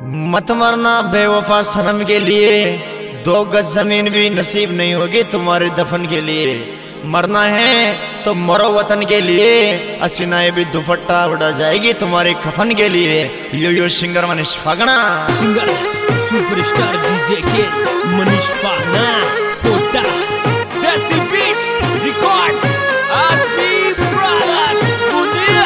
मत मरना बेवफा सनम के लिए, 2 गज जमीन भी नसीब नहीं होगी तुम्हारे दफन के लिए। मरना है तो मरो वतन के लिए, असीनाए भी दुपट्टा उड़ा जाएगी तुम्हारे कफन के लिए। Yo singer Manish Phagna, singer superstar DJ के मनीष फागना, कोटा देसी बीट्स रिकॉर्ड्स, आसमी ब्रदर्स दुनिया।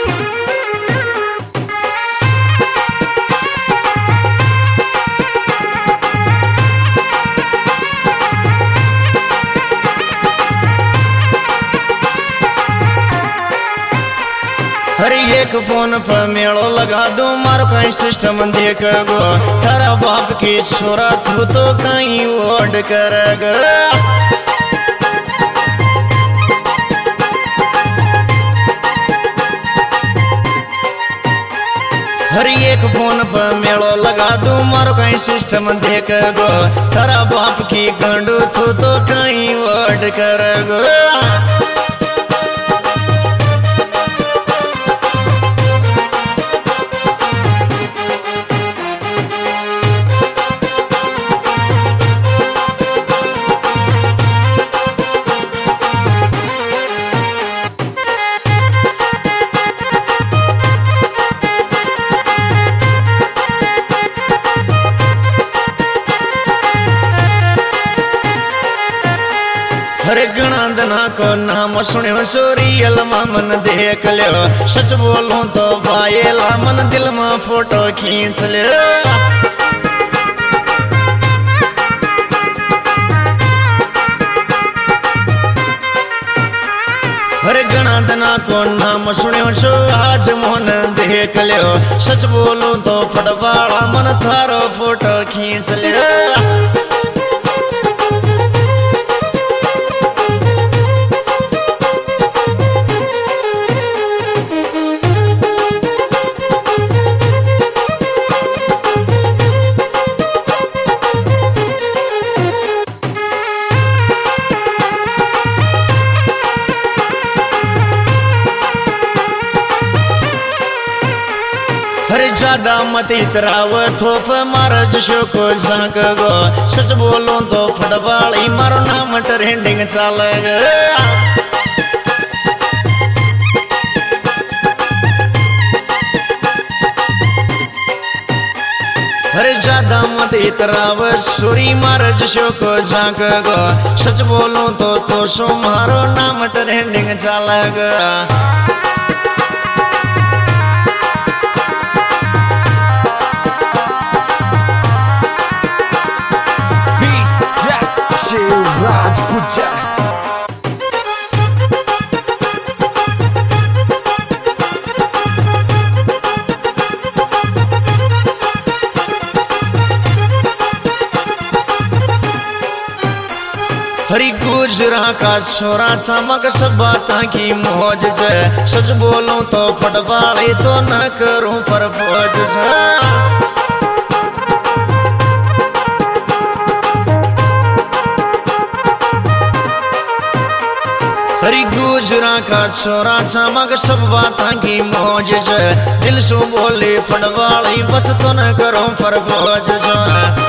हर एक फोन पर मेड़ो लगा दो, मारो कहीं सिस्टम देख गो। तारा बाप की छोरा तू तो कहीं ओड कर गो। हर एक फोन पर मेड़ो लगा दो, मारो कहीं सिस्टम देख गो। तारा बाप की गंडू तू तो कहीं ओड कर गो। हरे गणादना को नाम सुनियो चोरियल मन देख लियो। सच बोलूं तो बायला मन दिल में फोटो खींच लियो। हरे गणादना को नाम सुनियो छो आज मन देख लियो। सच बोलूं तो फटवाड़ा मन थारो फोटो खींच लियो। हरे ज्यादा मत इतराव थोप मार जशो को झांक गो। सच बोलूं तो फटवाड़ी मारो नाम ट्रेंडिंग चाल गो। हरे ज्यादा मत इतराव सूरी मार जशो को झांक गो। सच बोलूं तो सो मारो नाम ट्रेंडिंग चाल गो। राज गुज्जर हरी गुजरा का छोरा चमक सब बाता की मौज से। सच बोलूं तो फटवाड़ी तो न करूं पर फौज से। हरी गुजरा का छोरा चमक सब बाता की मौज से। दिल सो बोले फटवाड़ी बस तो न करूं पर फौज से।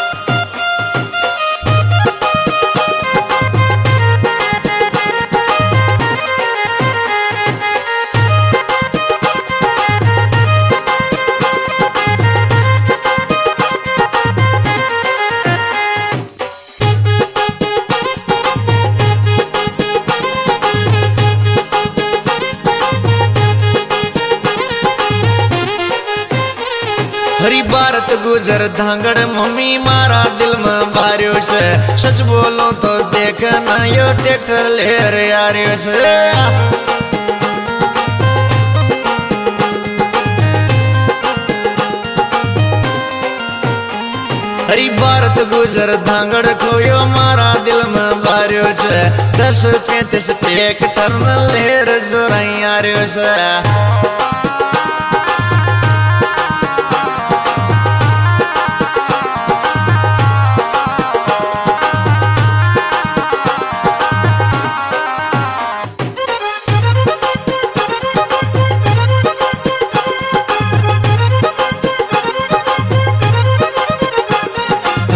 हरी भारत गुजर धांगड़ मम्मी मारा दिल में भार्यो से। सच बोलो तो देख ना यो ट्रैक्टर लेर यारियो से। हरी भारत गुजर धांगड़ को यो मारा दिल में भार्यो से। 10-35 ट्रैक्टर लेर जोरा यारियो से।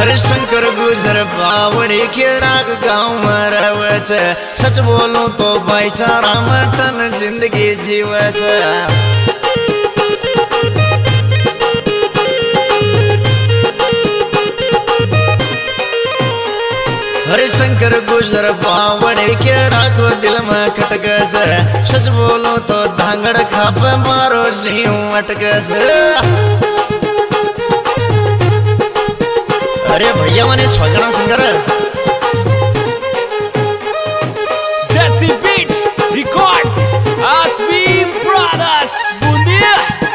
अरे शंकर गुजर बावड़ी के राग गाँव में रहे छे। सच बोलूं तो भाईचारा में टन जिंदगी जीवे छे। हरे शंकर गुजर बावड़ी के राखो दिल में खटक से। सच बोलो तो धांगड़ खाप मारो सिंह अटक से। अरे भैया मैंने स्वगणा singer Desi Beats Records Asmi Brothers Bundia।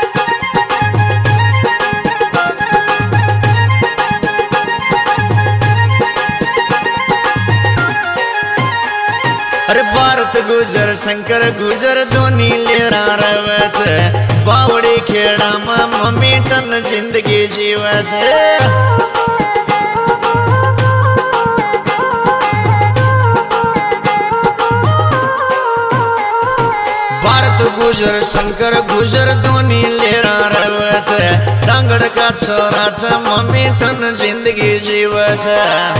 अरे भारत गुजर शंकर गुजर दोनी लेरा रवे छे। बावड़ी खेड़ा में मम्मी टन जिंदगी जीवे छे। भारत गुजर शंकर गुजर दोनी लेरा रवे छे। डांगड़ का छोरा छे मम्मी टन जिंदगी जीवे छे।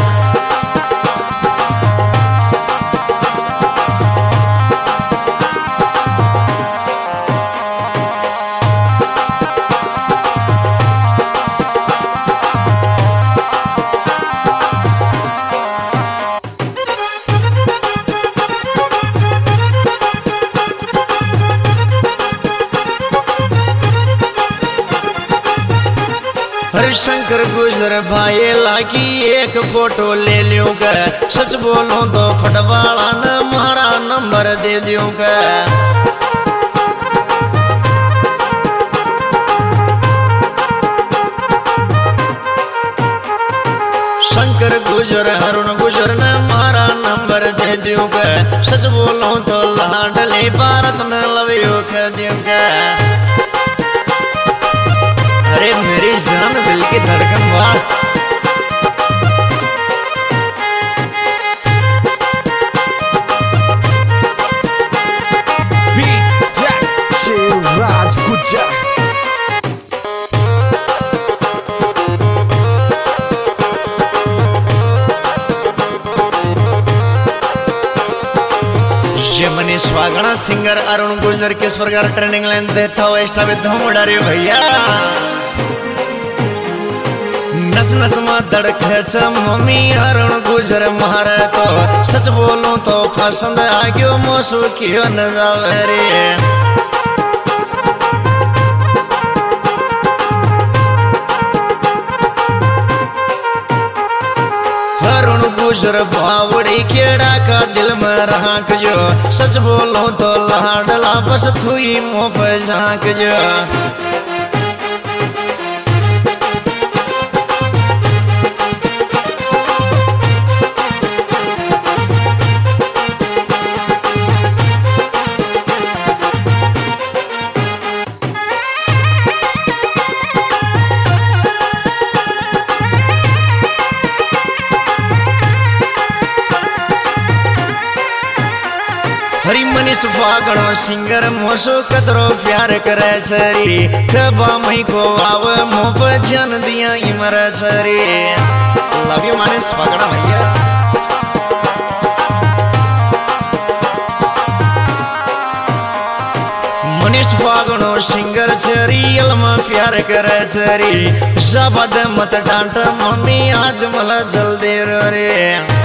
हरे शंकर गुजर भाई लागी एक फोटो ले लूंगा। सच बोलूं तो फटवाला ने मारा नंबर दे दूंगा। शंकर गुजर अरुण गुजर ने मारा नंबर दे दूंगा। सच बोलूं तो लाडली भारत ने लव यू कह दूंगा। अरे मेरी जान दिल की धड़कन वाह। शिवराज गुज्जर। ये मनीष वागणा सिंगर अरुण गुजर किस प्रकार ट्रेनिंग लाइन देता हो एक्स्ट्रा में धूम उड़ा रही भैया। नस नस में धड़के छे मम्मी अरुण गुजर मारे तो। सच बोलूं तो पसंद आ गयो मोसू क्यों न जावे रे। अरुण गुजर बावड़ी खेड़ा का दिल में राख जो। सच बोलो तो लाडला बस थुई मुँह पे झांक जो। हरी मनीष फागणो सिंगर मोसो कतरो प्यार करे छरी। खबा मई को आव मोह पे जान दिया इमर छरी। लव यू मनीष फागणो भैया। मनीष फागणो सिंगर छरी अलमा प्यार करे छरी। शब्द मत डांट मम्मी आज मला जल्दी रे।